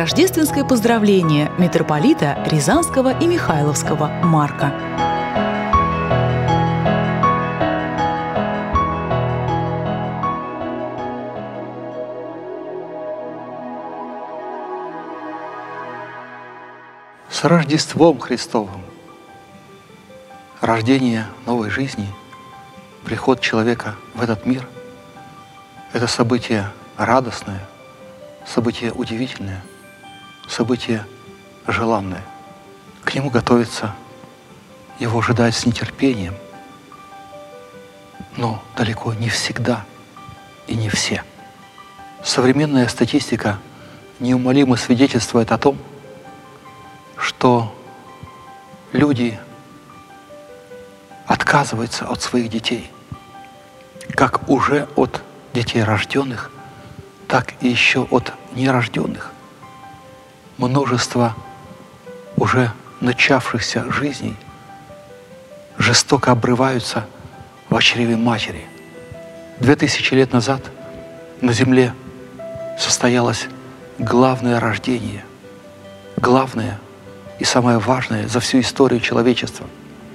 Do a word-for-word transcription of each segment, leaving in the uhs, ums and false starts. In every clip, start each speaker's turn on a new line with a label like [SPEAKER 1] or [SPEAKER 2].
[SPEAKER 1] Рождественское поздравление митрополита Рязанского и Михайловского Марка.
[SPEAKER 2] С Рождеством Христовым! Рождение новой жизни, приход человека в этот мир – это событие радостное, событие удивительное, событие желанное. К нему готовиться, его ожидать с нетерпением, но далеко не всегда и не все. Современная статистика неумолимо свидетельствует о том, что люди отказываются от своих детей, как уже от детей рожденных, так и еще от нерожденных. Множество уже начавшихся жизней жестоко обрываются в чреве матери. Две тысячи лет назад на Земле состоялось главное рождение, главное и самое важное за всю историю человечества.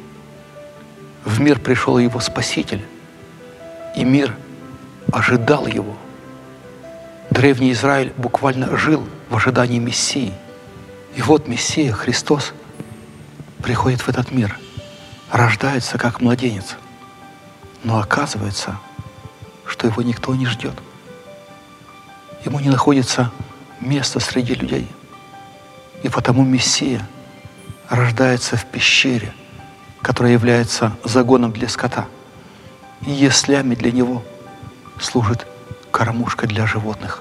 [SPEAKER 2] В мир пришел его Спаситель, и мир ожидал его. Древний Израиль буквально жил в ожидании Мессии. И вот Мессия, Христос, приходит в этот мир, рождается как младенец. Но оказывается, что его никто не ждет. Ему не находится места среди людей. И потому Мессия рождается в пещере, которая является загоном для скота. И яслями для него служит кормушка для животных.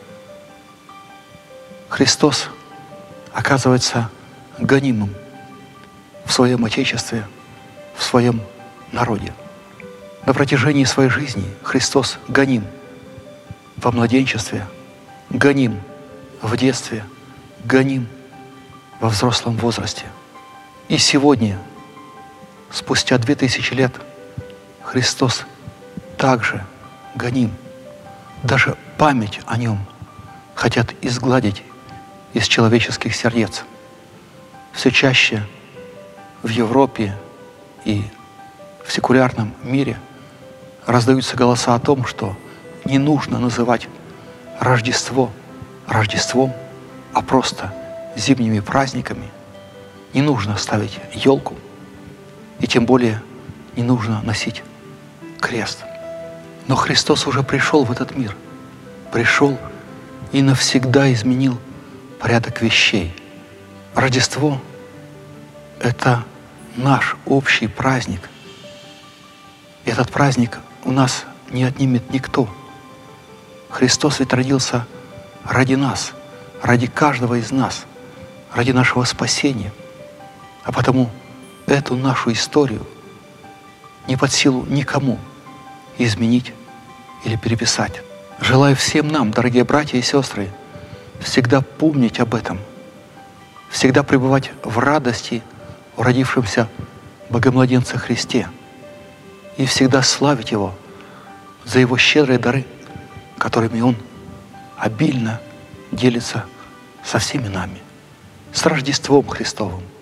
[SPEAKER 2] Христос оказывается гонимым в своем Отечестве, в своем народе. На протяжении своей жизни Христос гоним во младенчестве, гоним в детстве, гоним во взрослом возрасте. И сегодня, спустя две тысячи лет, Христос также гоним. Даже память о Нем хотят изгладить из человеческих сердец. Все чаще в Европе и в секулярном мире раздаются голоса о том, что не нужно называть Рождество Рождеством, а просто зимними праздниками. Не нужно ставить елку, и тем более не нужно носить крест. Но Христос уже пришел в этот мир, пришел и навсегда изменил порядок вещей. Рождество – это наш общий праздник. И этот праздник у нас не отнимет никто. Христос ведь родился ради нас, ради каждого из нас, ради нашего спасения. А потому эту нашу историю не под силу никому изменить или переписать. Желаю всем нам, дорогие братья и сестры, всегда помнить об этом, всегда пребывать в радости о родившемся Богомладенце Христе и всегда славить Его за Его щедрые дары, которыми Он обильно делится со всеми нами. С Рождеством Христовым!